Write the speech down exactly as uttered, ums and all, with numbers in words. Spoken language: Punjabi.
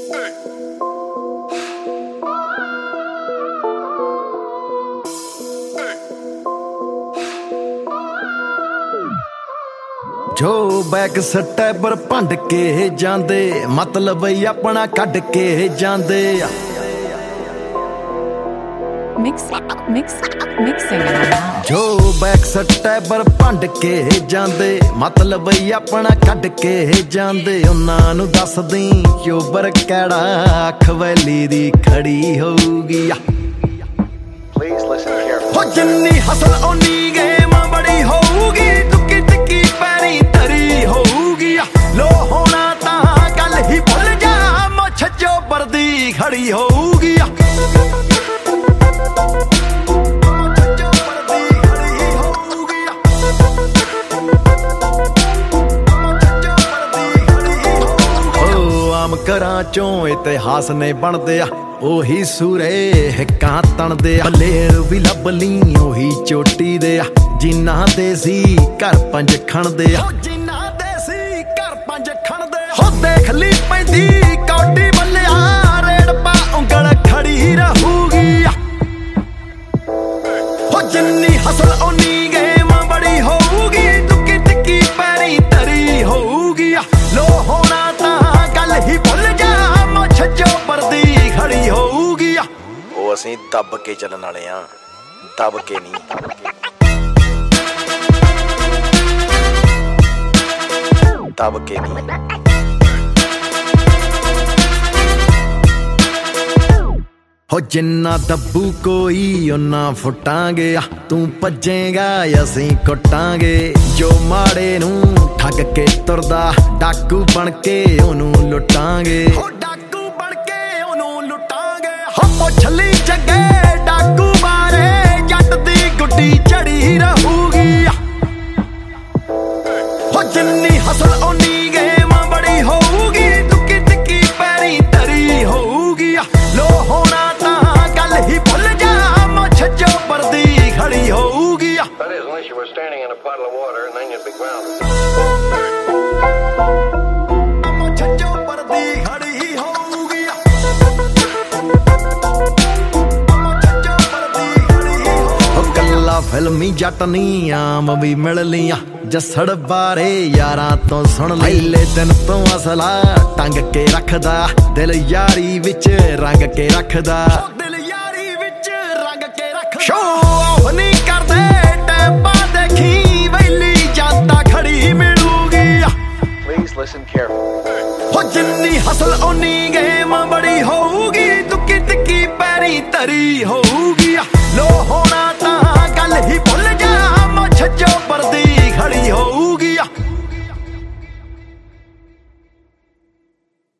ਜੋ ਬੈਕ ਸਟੈਪਰ ਭੰਡ ਕੇ ਜਾਂਦੇ, ਮਤਲਬ ਹੀ ਆਪਣਾ ਕੱਢ ਕੇ ਜਾਂਦੇ ਆ। ਜੋ ਬੈਕ ਸਟੈਪਰ ਭੰਡ ਕੇ ਜਾਂਦੇ, ਮਤਲਬ ਹੀ ਆਪਣਾ ਕੱਢ ਕੇ ਜਾਂਦੇ। ਉਹਨਾਂ ਨੂੰ ਦੱਸਦੀ ਚੋਬਰ ਕਿਹੜਾ ਖਵੈਲੀ ਦੀ ਖੜੀ ਹੋਊਗੀ। ਹੋ ਜਿੰਨੀ ਹਸਲ ਓਨੀ ਗੇਮ ਬੜੀ ਹੋਊਗੀ, ਟੁੱਕੀ ਟਿੱਕੀ ਪੈਰੀ ਧਰੀ ਹੋਊਗੀ। ਲੋ ਹੋਣਾ ਤਾਂ ਗੱਲ ਹੀ ਭੁੱਲ ਜਾ, ਮੁੱਛ ਚੋਬਰ ਦੀ ਖੜੀ ਹੋਊਗੀ। ਘਰਾਂ ਚੋਂ ਇਤਿਹਾਸ ਨੇ ਬਣਦੇ ਆ, ਉਹੀ ਸੂਰੇ ਹਿੱਕਾਂ ਤਣਦੇ ਆ। ਬਲੇਰ ਵੀ ਲੱਭ ਲਈ ਉਹੀ ਚੋਟੀ ਦੇ ਆ, ਜਿਨ੍ਹਾਂ ਦੇ ਸੀ ਘਰ ਪੰਜ ਖਣਦੇ ਆ। ਜਿਨ੍ਹਾਂ ਦੇ ਸੀ ਘਰ ਪੰਜ ਖਣਦੇ ਆ। ਹੋ ਦੇਖ ਲਈ ਪੈਂਦੀ ਕੌਡੀ ਬੱਲਿਆ, ਰੇੜ ਪਾ ਉਂਗਲ ਖੜੀ ਰਹੂਗੀ। ਹੋ ਜਿੰਨੀ ਹਸਲ ਓਨੀ ਗੇਮ ਬੜੀ ਹੋਊਗੀ, ਟੁੱਕੀ ਟਿੱਕੀ ਪੈਰੀ ਧਰੀ ਹੋਊਗੀ। ਲੋ ਹੋਣਾ ਤਾਂ ਗੱਲ ਹੀ ਭੁੱਲ ਜਾ, ਮੁੱਛ ਚੋਬਰ ਦੀ ਖੜੀ ਹੋਊਗੀ। ਉਹ ਅਸੀਂ ਦੱਬ ਕੇ ਚੱਲਣ ਵਾਲੇ ਆ, ਦਬ ਕੇ ਨਹੀਂ। ਦਬ ਕੇ ਨਹੀਂ। ਹੋ ਜਿੰਨਾ ਦੱਬੂ ਕੋਈ ਓਨਾ ਫੁੱਟਾਂਗੇ, ਤੂੰ ਭੱਜੇਗਾ ਅਸੀਂ ਕੁੱਟਾਂਗੇ। ਜੋ ਮਾੜੇ ਨੂੰ ਠੱਗ ਕੇ ਤੁਰਦਾ, ਡਾਕੂ ਬਣ ਕੇ ਉਹਨੂੰ ਲੁੱਟਾਂਗੇ। ਹੋ ਡਾਕੂ ਬਣ ਕੇ ਉਹਨੂੰ ਲੁੱਟਾਂਗੇ। ਹੋ ਪੁੱਛ ਲਈ ਜੱਗੇ ਡਾਕੂ ਬਾਰੇ, ਜੱਟ ਦੀ ਗੁੱਡੀ ਚੜੀ ਰਹੂਗੀ। ਹੋ ਜਿੰਨੀ ਹਸਲ ਓਨੀ ਗੇਮ ਬੜੀ ਹੋਊਗੀ, ਟੁੱਕੀ ਟਿੱਕੀ ਪੈਰੀ ਧਰੀ ਹੋਊਗੀ। ਲੋ ਹੋਣਾ ਤਾਂ ਗੱਲ ਹੀ ਭੁੱਲ ਜਾ, ਮੁੱਛ ਚੋਬਰ ਦੀ ਖੜੀ ਹੋਊਗੀ। ਮੁੱਛ ਚੋਬਰ ਦੀ ਖੜੀ ਹੋਊਗੀ। ਉਹ ਕੱਲਾ ਫਿਲਮੀ ਜੱਟ ਨੀ ਆਮ ਵੀ ਮਿਲ ਲੀਆਂ, ਜੱਸੜ ਬਾਰੇ ਯਾਰਾਂ ਤੋਂ ਸੁਣ ਲਈ। ਪਹਿਲੇ ਦਿਨ ਤੋਂ ਅਸਲਾ ਟੰਗ ਕੇ ਰੱਖਦਾ, ਦਿਲ ਯਾਰੀ ਵਿੱਚ ਰੰਗ ਕੇ ਰੱਖਦਾ। ਦਿਲ ਯਾਰੀ ਵਿੱਚ ਰੰਗ ਕੇ ਰੱਖਦਾ। ਸ਼ੋ ਆਫ ਨਹੀਂ ਕਰਦੇ ਟੈਂਪਾ, ਦੇਖੀ ਵੈਲੀ ਜਾਂਦਾ ਖੜੀ ਮਿਲੂਗੀ। ਹੋ ਜਿੰਨੀ ਹਸਲ ਓਨੀ ਗੇਮ ਬੜੀ ਹੋਊਗੀ, ਟੁੱਕੀ ਟਿੱਕੀ ਪੈਰੀ ਧਰੀ ਹੋ